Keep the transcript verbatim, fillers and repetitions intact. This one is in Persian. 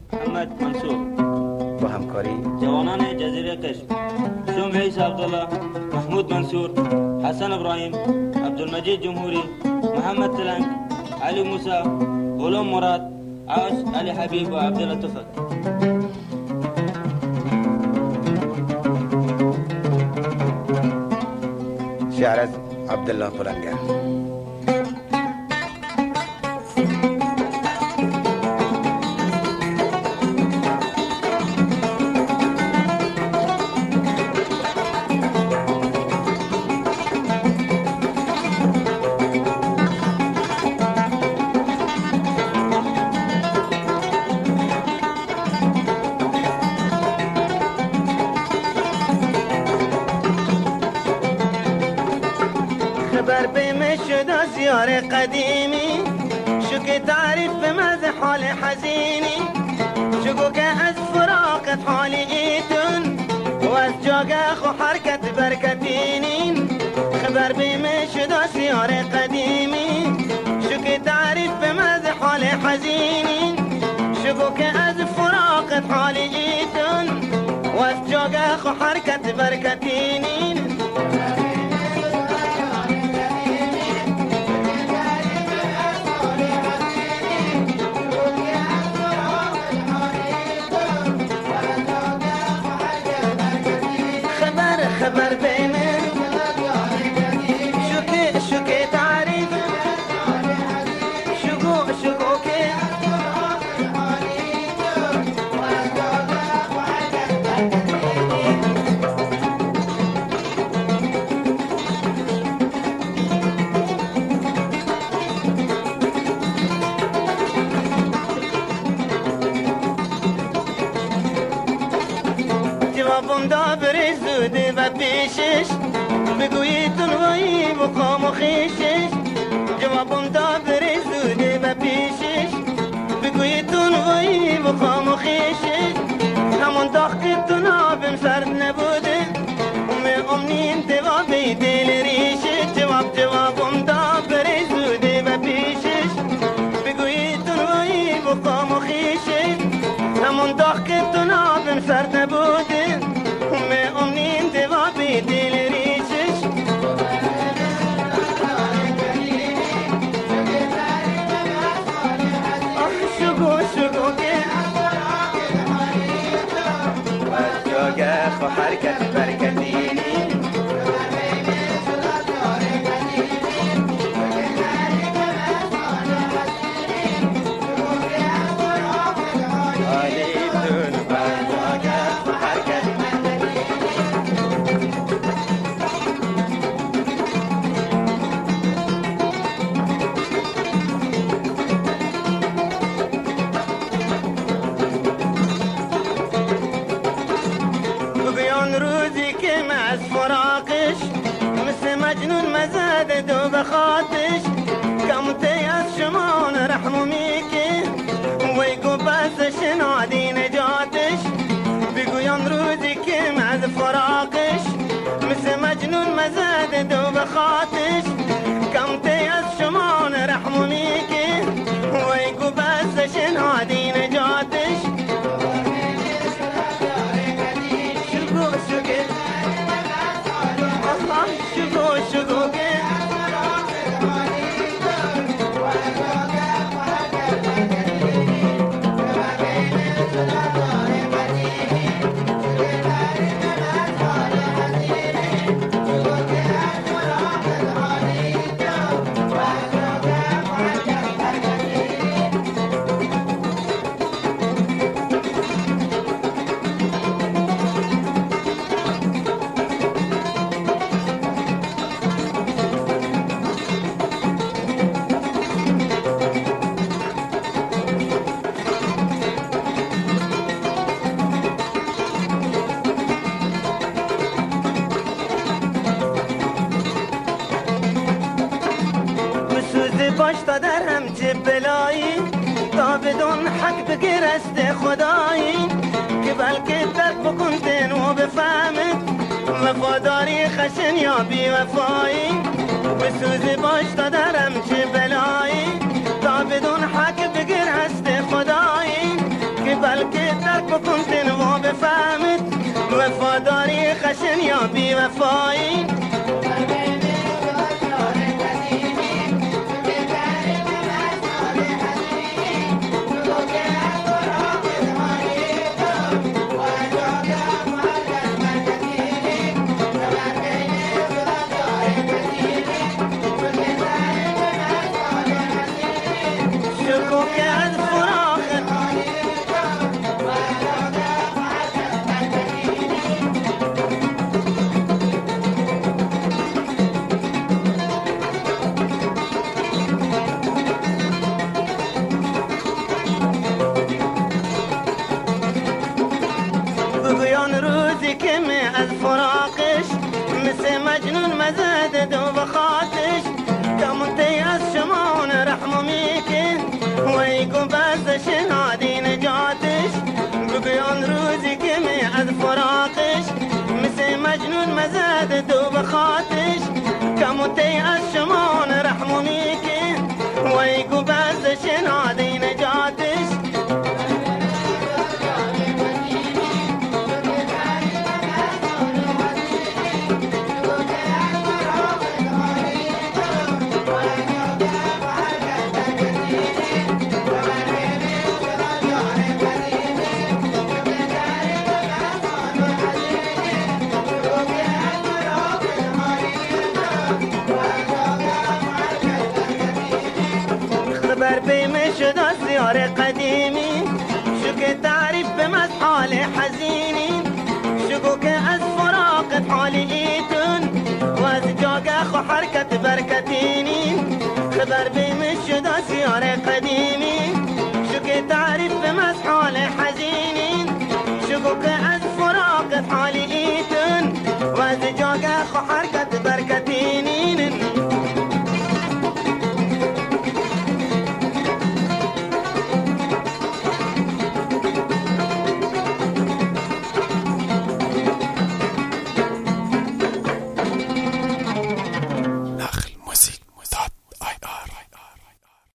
محمد منصور. با همکاری جوانان جزیره قشم شوم عیسی عبدالله، محمود منصور، حسن ابراهیم، عبدالمجید جمهوری، محمد تلنگ، علی موسی، غلام مراد، عاش علی حبیب و عبدالله توفق. شعر از عبدالله پلنگر. خبر بهم شد از یار قدیمی، شو که تعریف به مز حال حزینی، شو که از فراقت حالی ایتون و از جاگه خو حرکت برکتینین. خبر بهم شد از یار قدیمی، شو که تعریف به مز حال حزینی، شو که از فراقت حالی ایتون و از جاگه خو حرکت برکتینین. خبر بینه شوکه شوکه تعریف شگو شگو که جوابم دا بری زوده و پیشش بگویی تنوایی بقام و خیشش. جوابم دا بری زوده و پیشش بگویی تنوایی بقام و خیشش. همون داخت تنابم سرد نبوده ام امنین دوابی دل ریشش. جواب جوابم دا بری زوده و پیشش بگویی تنوایی بقام و خیشش. همون داخت تنابم سرد نبوده ام امنین دوابی دل ریشش. شگو شگو که جاگه خو حرکت برکتینی. روزی که من از فراقش مثل مجنون مزد دو بخاطش کمتی از شما رحم میکه ویگو بس شنادی نجاتش. بگویم روزی که من از فراقش مثل مجنون مزد دو بخاطش کمتی از شما رحم میکه ویگو بس شنادی نجاتش. شگو شگو که باش تا در همچه بلایی تا بدون حق بگیر است خدایی که بلکه درک بکن تن و بفهمد وفاداری خشن یا بی وفایی. بسوز باش تا در همچه بلایی تا بدون حق بگیر است خدایی که بلکه بلکه درک بکنتن و بفهمید وفاداری خشن یا بی وفایی مجنون مزاد دو بخاتش كمنتي الشمون رحم ميكن ويكون بس شنادي نجاتش بقيان روزي كمي از فراقش مثل مجنون مزاد دو بخاتش كمنتي الشمون رحم ميكن ويكون بس شنادي نجاتش خبر بيمش دستيار قديمي شو تعرف بمس حال حزيني شو كأس فراق حالي ايتن واز جاق اخو حركة بركتيني خبر بيمش دستيار قديمي